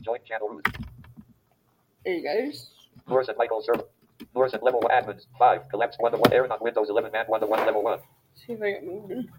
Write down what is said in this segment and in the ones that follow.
Join channel root. Hey guys. Norris and Michael server. Norris and level 1 admins. 5. Collapse 1 to 1. Aaron on Windows 11 man 1 to 1 level 1. See if I get moved in.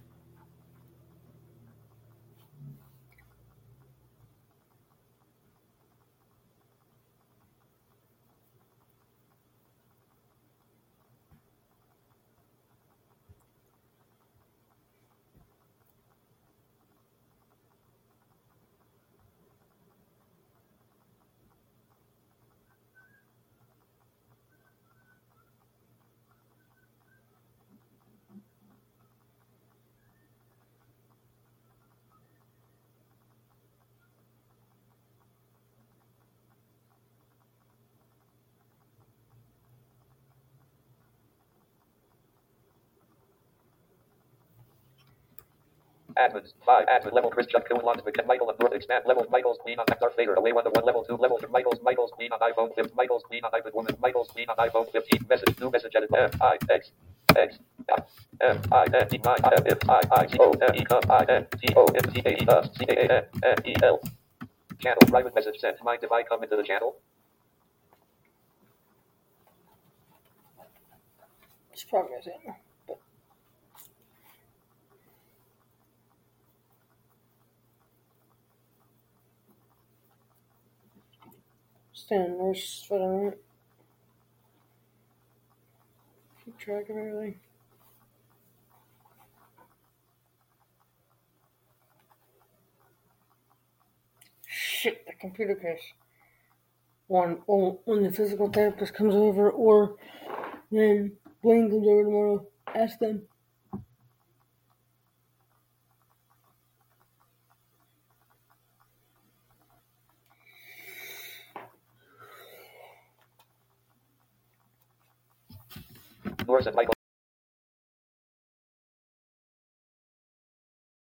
Admins. 5. Admin level Chris Chuck Cohen Lons McKen Michael and North expand level Michael's Queen on Darth Vader away 1 to 1 level 2 level 3 Michael's Queen on iPhone 15 Michael's Queen on iPad woman Michael's Queen on iPhone 15 message new message edit MIX X MINTICONECANEL channel private message sent. Mind if I come into the channel? It's progress in. But stand worse, but alright. Keep track of everything. Shit, the computer crash. When the physical therapist comes over, or when Blaine comes over tomorrow, ask them. Norris and Michael